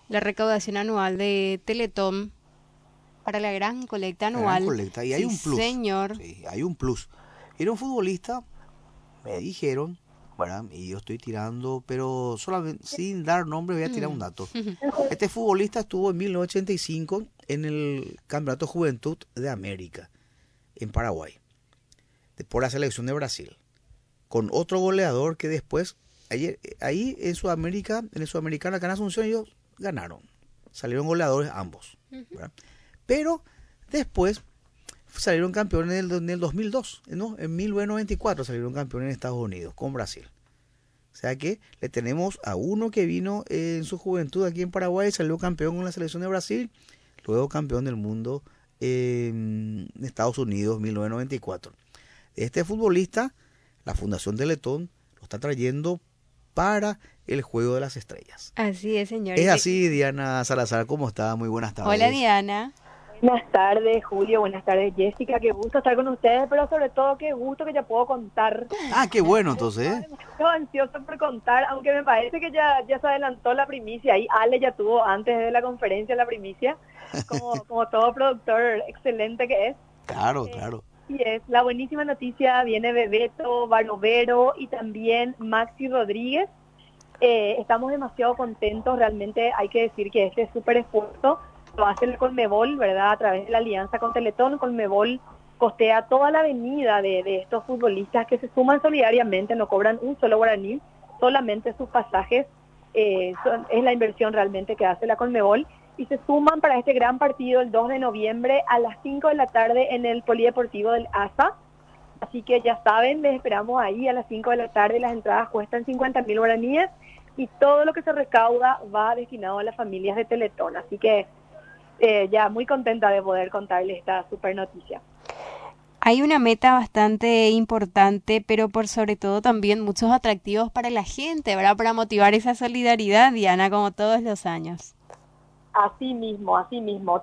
la recaudación anual de Teletón para la gran colecta La gran anual. colecta. Y hay Sí, un plus. señor. Sí, hay un plus. Era un futbolista, me dijeron, ¿verdad? Y yo estoy tirando, pero solamente sin dar nombre voy a tirar un Mm. dato. Este futbolista estuvo en 1985 en el Campeonato Juventud de América, en Paraguay, por la selección de Brasil, con otro goleador que después, ahí en Sudamérica, en el Sudamericano, acá en Asunción, ellos ganaron. Salieron goleadores ambos, ¿verdad? Pero después salieron campeones en el 2002, ¿no? En 1994 salieron campeones en Estados Unidos con Brasil. O sea que le tenemos a uno que vino en su juventud aquí en Paraguay, salió campeón con la selección de Brasil, luego campeón del mundo en Estados Unidos 1994. Este futbolista, la Fundación Teletón, lo está trayendo para el Juego de las Estrellas. Así es, señor. Es así, Diana Salazar, ¿cómo está? Muy buenas Hola, tardes. Diana. Buenas tardes, Julio. Buenas tardes, Jessica. Qué gusto estar con ustedes, pero sobre todo qué gusto que ya puedo contar. Ah, qué bueno entonces, ¿eh? Estoy ansioso por contar, aunque me parece que ya se adelantó la primicia. Ahí Ale ya tuvo antes de la conferencia la primicia, como todo productor excelente que es. Claro, Eh, claro. y es la buenísima noticia, viene Bebeto, Barovero y también Maxi Rodríguez. Estamos demasiado contentos, realmente hay que decir que este súper esfuerzo lo hace el Conmebol, ¿verdad? A través de la alianza con Teletón, Conmebol costea toda la venida de estos futbolistas que se suman solidariamente, no cobran un solo guaraní, solamente sus pasajes, es la inversión realmente que hace la Conmebol, y se suman para este gran partido el 2 de noviembre a las 5 de la tarde en el Polideportivo del ASA. Así que ya saben, les esperamos ahí a las 5 de la tarde. Las entradas cuestan 50.000 guaraníes y todo lo que se recauda va destinado a las familias de Teletón. Así que ya muy contenta de poder contarles esta super noticia. Hay una meta bastante importante, pero por sobre todo también muchos atractivos para la gente, ¿verdad? Para motivar esa solidaridad, Diana, como todos los años. Así mismo, así mismo.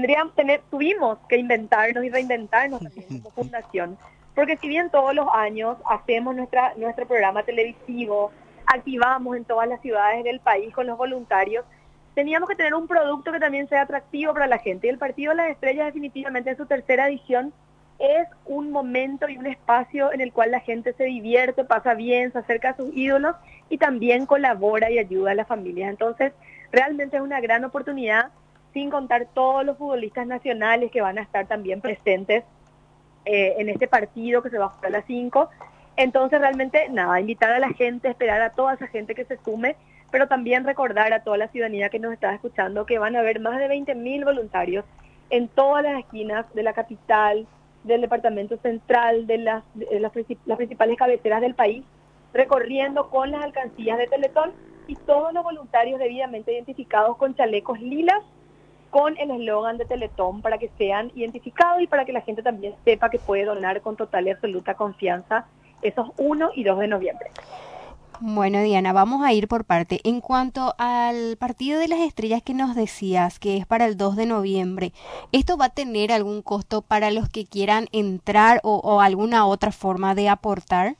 Tuvimos que inventarnos y reinventarnos también como fundación, porque si bien todos los años hacemos nuestro programa televisivo, activamos en todas las ciudades del país con los voluntarios, teníamos que tener un producto que también sea atractivo para la gente. Y el Partido de las Estrellas definitivamente en su tercera edición es un momento y un espacio en el cual la gente se divierte, pasa bien, se acerca a sus ídolos y también colabora y ayuda a las familias. Entonces, realmente es una gran oportunidad, sin contar todos los futbolistas nacionales que van a estar también presentes en este partido que se va a jugar a las 5. Entonces, realmente, nada, invitar a la gente, esperar a toda esa gente que se sume, pero también recordar a toda la ciudadanía que nos está escuchando que van a haber más de 20.000 voluntarios en todas las esquinas de la capital, del departamento central, las principales cabeceras del país, recorriendo con las alcancías de Teletón, y todos los voluntarios debidamente identificados con chalecos lilas con el eslogan de Teletón para que sean identificados y para que la gente también sepa que puede donar con total y absoluta confianza esos 1 y 2 de noviembre. Bueno, Diana, vamos a ir por parte. En cuanto al partido de las estrellas que nos decías, que es para el 2 de noviembre, ¿esto va a tener algún costo para los que quieran entrar o alguna otra forma de aportar?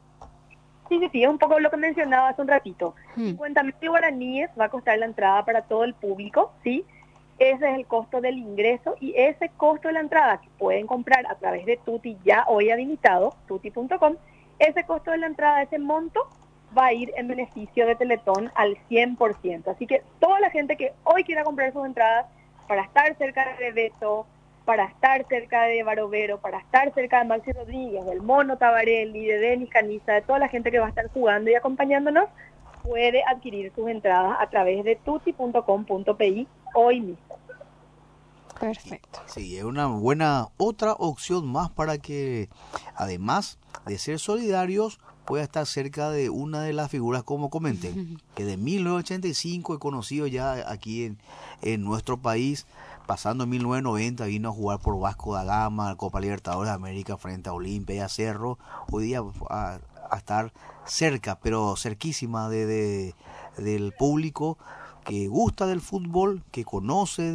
Sí, es un poco lo que mencionaba hace un ratito. Hmm. 50.000 guaraníes va a costar la entrada para todo el público, ¿sí? Ese es el costo del ingreso, y ese costo de la entrada que pueden comprar a través de Tuti, ya hoy habilitado, tuti.com, ese costo de la entrada, ese monto, va a ir en beneficio de Teletón al 100%. Así que toda la gente que hoy quiera comprar sus entradas para estar cerca de Beto, para estar cerca de Barovero, para estar cerca de Maxi Rodríguez, del Mono Tabarelli, de Denis Caniza, de toda la gente que va a estar jugando y acompañándonos, puede adquirir sus entradas a través de tuti.com.pi hoy mismo. Perfecto. Sí, es una buena otra opción más para que, además de ser solidarios, pueda estar cerca de una de las figuras, como comenté, que de 1985 he conocido ya aquí en nuestro país, pasando en 1990 vino a jugar por Vasco da Gama, Copa Libertadores de América frente a Olimpia y a Cerro, hoy día a estar cerca, pero cerquísima del público que gusta del fútbol, que conoce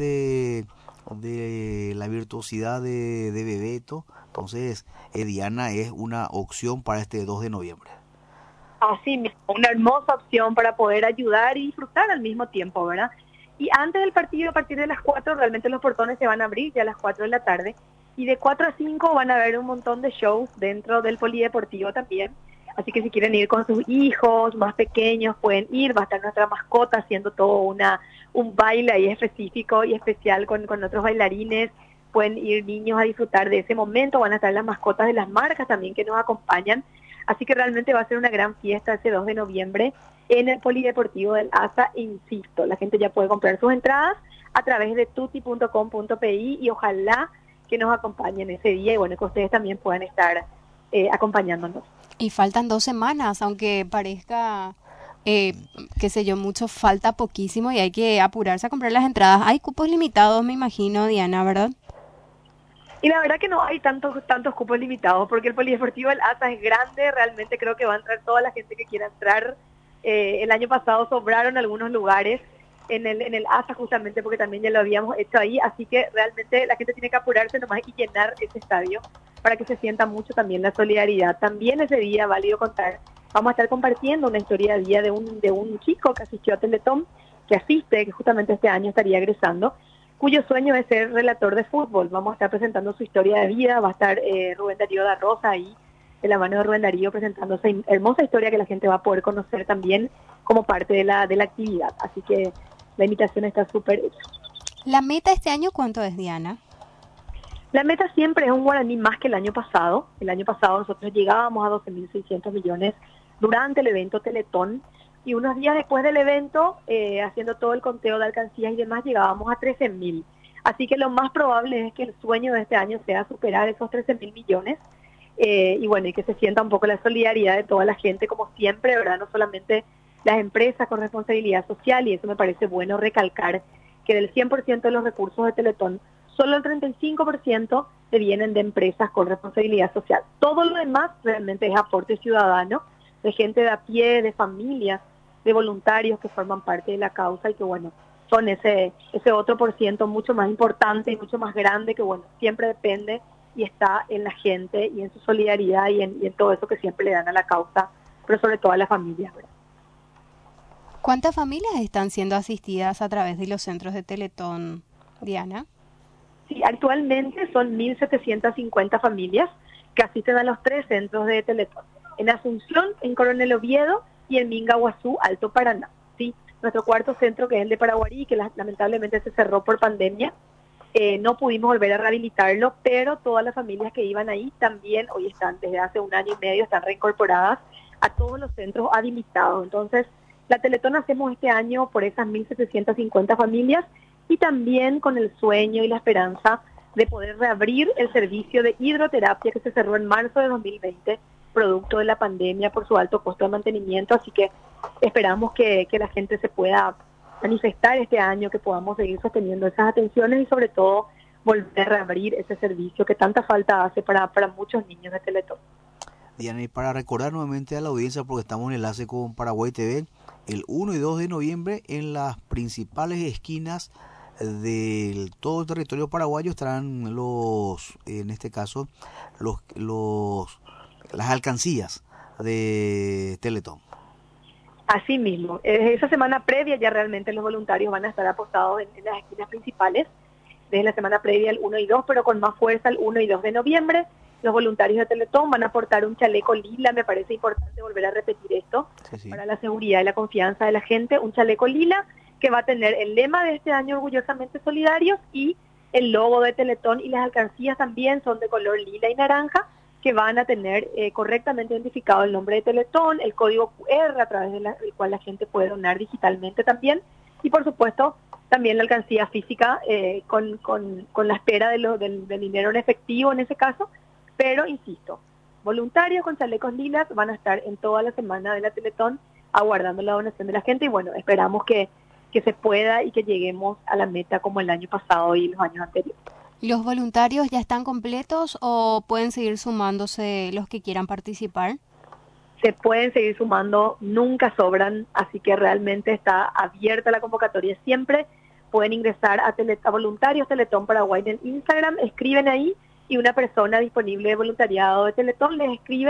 de la virtuosidad de Bebeto. Entonces, Diana es una opción para este 2 de noviembre. Así mismo, una hermosa opción para poder ayudar y disfrutar al mismo tiempo, ¿verdad? Y antes del partido, a partir de las 4, realmente los portones se van a abrir ya a las 4 de la tarde. Y de 4 a 5 van a haber un montón de shows dentro del polideportivo también. Así que si quieren ir con sus hijos más pequeños, pueden ir. Va a estar nuestra mascota haciendo todo un baile ahí específico y especial con otros bailarines. Pueden ir niños a disfrutar de ese momento. Van a estar las mascotas de las marcas también que nos acompañan. Así que realmente va a ser una gran fiesta ese 2 de noviembre en el Polideportivo del ASA. Insisto, la gente ya puede comprar sus entradas a través de tuti.com.pi y ojalá que nos acompañen ese día y bueno, que ustedes también puedan estar acompañándonos. Y faltan 2 semanas, aunque parezca, qué sé yo, mucho, falta poquísimo y hay que apurarse a comprar las entradas. Hay cupos limitados, me imagino, Diana, ¿verdad? Y la verdad que no hay tantos cupos limitados, porque el Polideportivo del ASA es grande, realmente creo que va a entrar toda la gente que quiera entrar. El año pasado sobraron algunos lugares en el ASA justamente porque también ya lo habíamos hecho ahí, así que realmente la gente tiene que apurarse nomás y llenar ese estadio para que se sienta mucho también la solidaridad. También ese día, válido contar, vamos a estar compartiendo una historia de vida de un chico que asistió a Teletón, que justamente este año estaría egresando, cuyo sueño es ser relator de fútbol. Vamos a estar presentando su historia de vida, va a estar Rubén Darío da Rosa ahí, de la mano de Rubén Darío, presentando esa hermosa historia que la gente va a poder conocer también como parte de la actividad. Así que la invitación está súper hecha. ¿La meta este año cuánto es, Diana? La meta siempre es un guaraní más que el año pasado. El año pasado nosotros llegábamos a 12.600 millones durante el evento Teletón, y unos días después del evento, haciendo todo el conteo de alcancías y demás, llegábamos a 13.000. Así que lo más probable es que el sueño de este año sea superar esos 13.000 millones. Y bueno, y que se sienta un poco la solidaridad de toda la gente, como siempre, ¿verdad? No solamente las empresas con responsabilidad social, y eso me parece bueno recalcar, que del 100% de los recursos de Teletón, solo el 35% se vienen de empresas con responsabilidad social. Todo lo demás realmente es aporte ciudadano, de gente de a pie, de familias, de voluntarios que forman parte de la causa y que, bueno, son ese otro por ciento mucho más importante y mucho más grande que, bueno, siempre depende y está en la gente y en su solidaridad y en todo eso que siempre le dan a la causa, pero sobre todo a las familias, ¿verdad? ¿Cuántas familias están siendo asistidas a través de los centros de Teletón, Diana? Sí, actualmente son 1.750 familias que asisten a los 3 centros de Teletón, en Asunción, en Coronel Oviedo y en Mingaguazú, Alto Paraná. ¿Sí? Nuestro cuarto centro, que es el de Paraguarí, que lamentablemente se cerró por pandemia, no pudimos volver a rehabilitarlo, pero todas las familias que iban ahí también hoy están, desde hace 1 año y medio, están reincorporadas a todos los centros habilitados. Entonces, la Teletón hacemos este año por esas 1.750 familias y también con el sueño y la esperanza de poder reabrir el servicio de hidroterapia que se cerró en marzo de 2020, producto de la pandemia por su alto costo de mantenimiento. Así que esperamos que la gente se pueda manifestar este año, que podamos seguir sosteniendo esas atenciones y sobre todo volver a reabrir ese servicio que tanta falta hace para muchos niños de Teletón. Diana, y para recordar nuevamente a la audiencia, porque estamos en enlace con Paraguay TV, el 1 y 2 de noviembre en las principales esquinas de todo el territorio paraguayo estarán en este caso, las alcancías de Teletón. Así mismo, esa semana previa ya realmente los voluntarios van a estar apostados en las esquinas principales, desde la semana previa el 1 y 2, pero con más fuerza el 1 y 2 de noviembre. Los voluntarios de Teletón van a aportar un chaleco lila, me parece importante volver a repetir esto, sí. Para la seguridad y la confianza de la gente, un chaleco lila que va a tener el lema de este año, orgullosamente solidarios, y el logo de Teletón, y las alcancías también son de color lila y naranja, que van a tener correctamente identificado el nombre de Teletón, el código QR a través del cual la gente puede donar digitalmente también, y por supuesto también la alcancía física con la espera del dinero en efectivo en ese caso. Pero, insisto, voluntarios con chalecos lilas van a estar en toda la semana de la Teletón aguardando la donación de la gente y bueno, esperamos que se pueda y que lleguemos a la meta como el año pasado y los años anteriores. ¿Los voluntarios ya están completos o pueden seguir sumándose los que quieran participar? Se pueden seguir sumando, nunca sobran, así que realmente está abierta la convocatoria siempre. Pueden ingresar a Voluntarios Teletón Paraguay en Instagram, escriben ahí, y una persona disponible de voluntariado de Teletón les escribe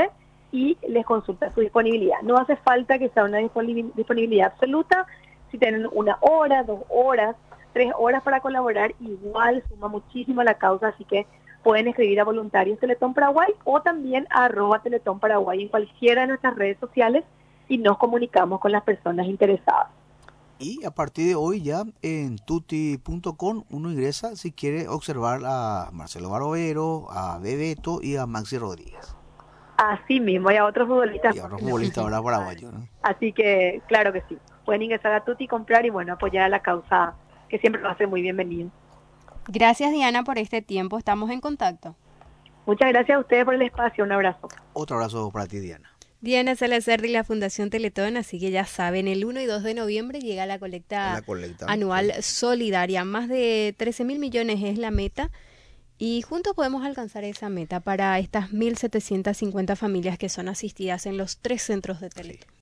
y les consulta su disponibilidad. No hace falta que sea una disponibilidad absoluta. Si tienen 1 hora, 2 horas, 3 horas para colaborar, igual suma muchísimo a la causa, así que pueden escribir a Voluntarios Teletón Paraguay o también a @Teletón Paraguay en cualquiera de nuestras redes sociales y nos comunicamos con las personas interesadas. Y a partir de hoy ya en tuti.com uno ingresa si quiere observar a Marcelo Barovero, a Bebeto y a Maxi Rodríguez. Así mismo, y a otros futbolistas. Y a otros futbolistas ahora paraguayos, ¿no? Así que, claro que sí. Pueden ingresar a Tuti, comprar y bueno, apoyar a la causa, que siempre va a ser muy bienvenido. Gracias, Diana, por este tiempo. Estamos en contacto. Muchas gracias a ustedes por el espacio. Un abrazo. Otro abrazo para ti, Diana. Diana Salazar de la Fundación Teletón, así que ya saben, el 1 y 2 de noviembre llega la colecta anual solidaria. Más de 13.000 millones es la meta y juntos podemos alcanzar esa meta para estas 1.750 familias que son asistidas en los 3 centros de Teletón.